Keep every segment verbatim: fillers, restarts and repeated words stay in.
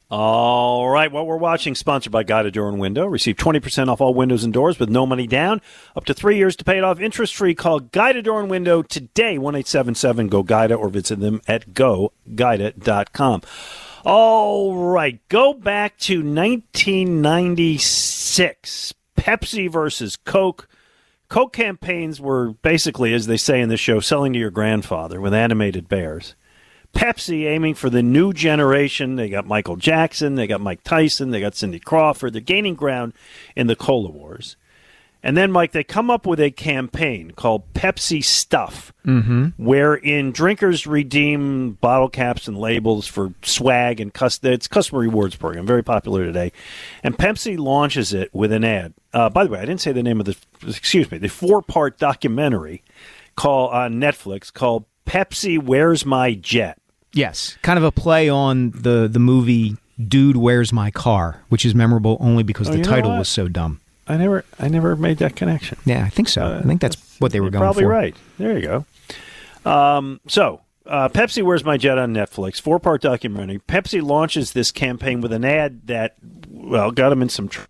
All right, what we're watching, sponsored by Guida Door and Window. Receive twenty percent off all windows and doors with no money down. Up to three years to pay it off interest-free. Call Guida Door and Window today, one eight seven seven, G O, Guida, or visit them at go guida dot com. All right, go back to nineteen ninety-six. Pepsi versus Coke. Coke campaigns were basically, as they say in the show, selling to your grandfather with animated bears. Pepsi aiming for the new generation. They got Michael Jackson, they got Mike Tyson, they got Cindy Crawford. They're gaining ground in the Cola Wars. And then, Mike, they come up with a campaign called Pepsi Stuff, mm-hmm. wherein drinkers redeem bottle caps and labels for swag and custom, it's customer rewards program, very popular today. And Pepsi launches it with an ad. Uh, by the way, I didn't say the name of the, excuse me, the four-part documentary call on Netflix called Pepsi Where's My Jet? Yes, kind of a play on the, the movie Dude, Where's My Car, which is memorable only because oh, the you know title what? was so dumb. I never I never made that connection. Yeah, I think so. Uh, I think that's, that's what they were going probably for. Probably right. There you go. Um, so, uh, Pepsi Where's My Jet on Netflix, four-part documentary. Pepsi launches this campaign with an ad that, well, got them in some trouble.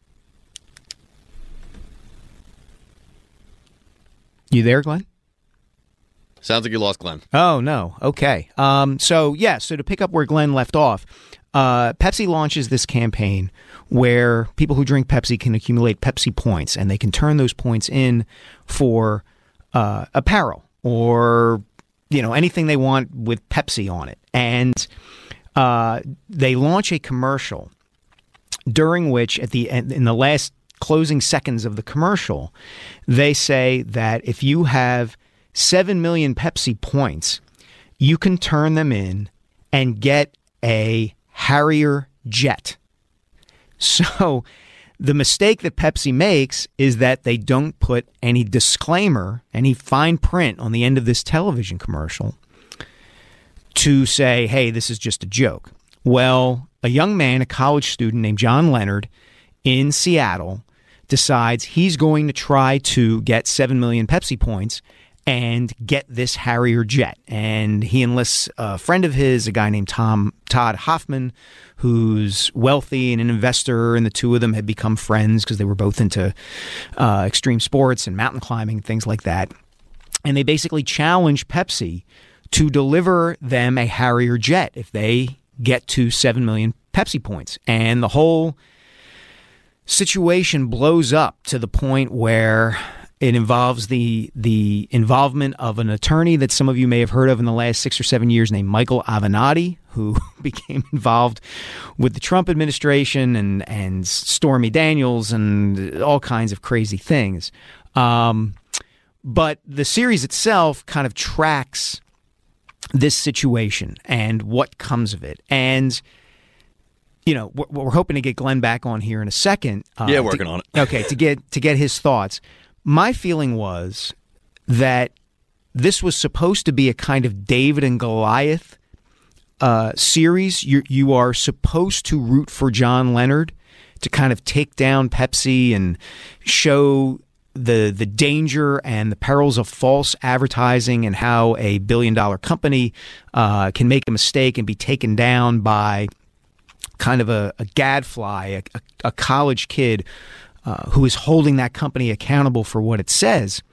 You there, Glenn? Sounds like you lost Glenn. Oh, no. Okay. Um, so, yeah, so to pick up where Glenn left off, uh, Pepsi launches this campaign where people who drink Pepsi can accumulate Pepsi points, and they can turn those points in for uh, apparel or, you know, anything they want with Pepsi on it. And uh, they launch a commercial during which, at the end, in the last closing seconds of the commercial, they say that if you have seven million Pepsi points, you can turn them in and get a Harrier jet. So the mistake that Pepsi makes is that they don't put any disclaimer, any fine print on the end of this television commercial to say, hey, this is just a joke. Well, a young man, a college student named John Leonard in Seattle, decides he's going to try to get seven million Pepsi points and get this Harrier jet. And he enlists a friend of his, a guy named Tom Todd Hoffman, who's wealthy and an investor, and the two of them had become friends because they were both into uh, extreme sports and mountain climbing, things like that. And they basically challenge Pepsi to deliver them a Harrier jet if they get to seven million Pepsi points. And the whole situation blows up to the point where it involves the the involvement of an attorney that some of you may have heard of in the last six or seven years named Michael Avenatti, who became involved with the Trump administration and, and Stormy Daniels and all kinds of crazy things. Um, but the series itself kind of tracks this situation and what comes of it. And you know, we're, we're hoping to get Glenn back on here in a second. Uh, yeah, working to, on it. Okay, to get to get his thoughts. My feeling was that this was supposed to be a kind of David and Goliath uh, series. You you are supposed to root for John Leonard to kind of take down Pepsi and show the the danger and the perils of false advertising and how a billion dollar company uh, can make a mistake and be taken down by kind of a, a gadfly, a, a, a college kid uh, who is holding that company accountable for what it says.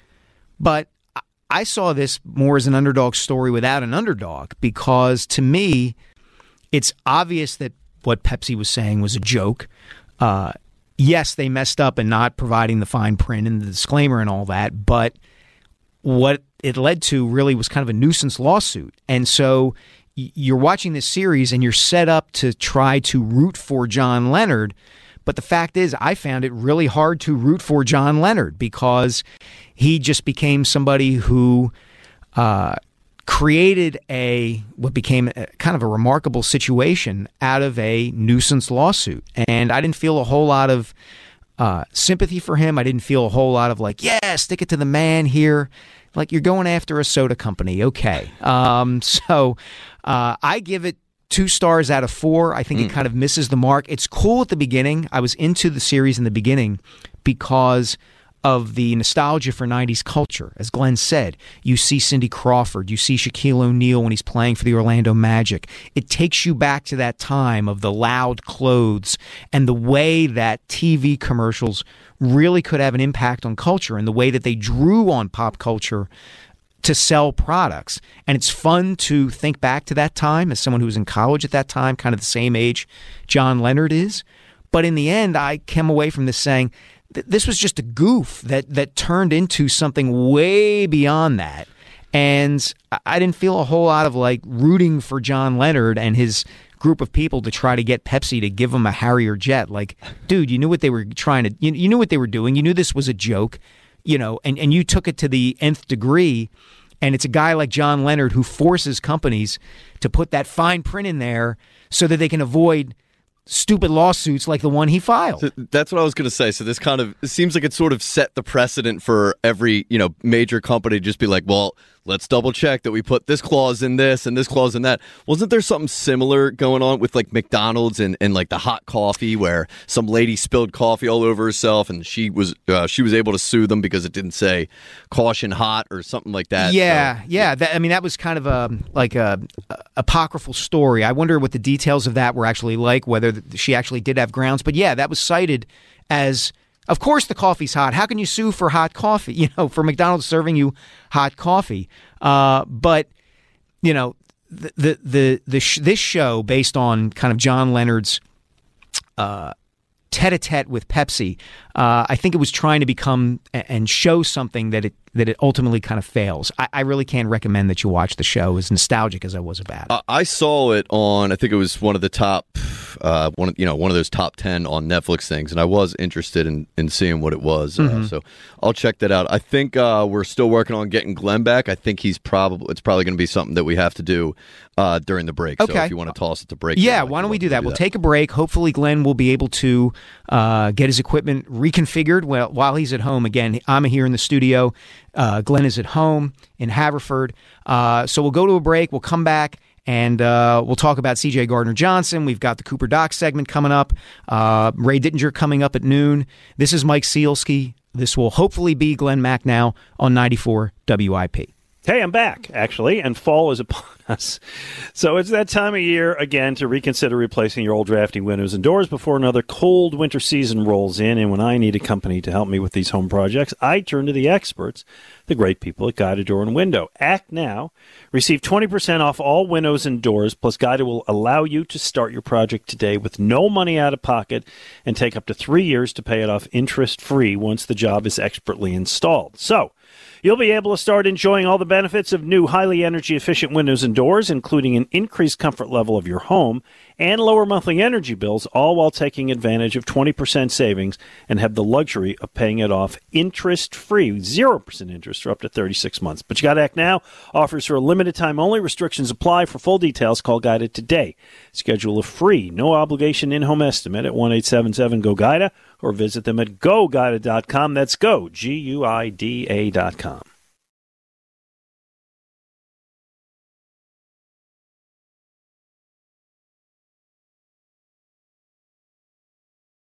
But I saw this more as an underdog story without an underdog, because to me, it's obvious that what Pepsi was saying was a joke. Uh, yes, they messed up in not providing the fine print and the disclaimer and all that, but what it led to really was kind of a nuisance lawsuit. And so you're watching this series and you're set up to try to root for John Leonard. But the fact is, I found it really hard to root for John Leonard because he just became somebody who uh, created a what became a, kind of a remarkable situation out of a nuisance lawsuit. And I didn't feel a whole lot of uh, sympathy for him. I didn't feel a whole lot of like, yeah, stick it to the man here. Like, you're going after a soda company. Okay. Um, so uh, I give it two stars out of four. I think mm. it kind of misses the mark. It's cool at the beginning. I was into the series in the beginning because of the nostalgia for nineties culture. As Glenn said, you see Cindy Crawford, you see Shaquille O'Neal when he's playing for the Orlando Magic. It takes you back to that time of the loud clothes and the way that T V commercials really could have an impact on culture and the way that they drew on pop culture to sell products. And it's fun to think back to that time as someone who was in college at that time, kind of the same age John Leonard is. But in the end, I came away from this saying, this was just a goof that that turned into something way beyond that. And I didn't feel a whole lot of like rooting for John Leonard and his group of people to try to get Pepsi to give him a Harrier jet. Like, dude, you knew what they were trying to, you, you knew what they were doing. You knew this was a joke, you know, and, and you took it to the nth degree. And it's a guy like John Leonard who forces companies to put that fine print in there so that they can avoid stupid lawsuits like the one he filed. So that's what I was going to say. So this kind of, it seems like it sort of set the precedent for every, you know, major company to just be like, well, let's double check that we put this clause in this and this clause in that. Wasn't there something similar going on with like McDonald's and, and like the hot coffee where some lady spilled coffee all over herself and she was uh, she was able to sue them because it didn't say caution hot or something like that? Yeah, so, yeah. That, I mean, that was kind of a like a, a apocryphal story. I wonder what the details of that were actually like, whether she actually did have grounds. But yeah, that was cited as, of course, the coffee's hot. How can you sue for hot coffee? You know, for McDonald's serving you hot coffee. Uh, but you know, the the the, the sh- this show based on kind of John Leonard's uh, tete-a-tete with Pepsi, uh, I think it was trying to become and show something that it that it ultimately kind of fails. I, I really can't recommend that you watch the show, as nostalgic as I was about it. Uh, I saw it on, I think it was one of the top, uh, one of, you know, one of those top ten on Netflix things, and I was interested in, in seeing what it was. Uh, mm-hmm. So I'll check that out. I think uh, we're still working on getting Glenn back. I think he's probably it's probably going to be something that we have to do uh, during the break. Okay. So if you want to toss it to break, yeah, why don't we do that? Do we'll that. take a break. Hopefully, Glenn will be able to uh, get his equipment reconfigured while while he's at home. Again, I'm here in the studio. Uh, Glenn is at home in Haverford. Uh, so we'll go to a break. We'll come back and uh, we'll talk about C J Gardner-Johnson. We've got the Cooper Doc segment coming up. Uh, Ray Dittinger coming up at noon. This is Mike Sealski. This will hopefully be Glenn Macnow on ninety-four W I P. Hey, I'm back, actually, and fall is upon us. So it's that time of year, again, to reconsider replacing your old drafty windows and doors before another cold winter season rolls in. And when I need a company to help me with these home projects, I turn to the experts, the great people at Guida Door and Window. Act now. Receive twenty percent off all windows and doors, plus Guida will allow you to start your project today with no money out of pocket and take up to three years to pay it off interest-free once the job is expertly installed. So you'll be able to start enjoying all the benefits of new, highly energy-efficient windows and doors, including an increased comfort level of your home and lower monthly energy bills, all while taking advantage of twenty percent savings and have the luxury of paying it off interest-free, zero percent interest for up to thirty-six months. But you got to act now. Offers for a limited time only. Restrictions apply. For full details, call Guida today. Schedule a free, no-obligation in-home estimate at one eight seven seven G O Guida or visit them at go guida dot com. That's go, G U I D A dot com.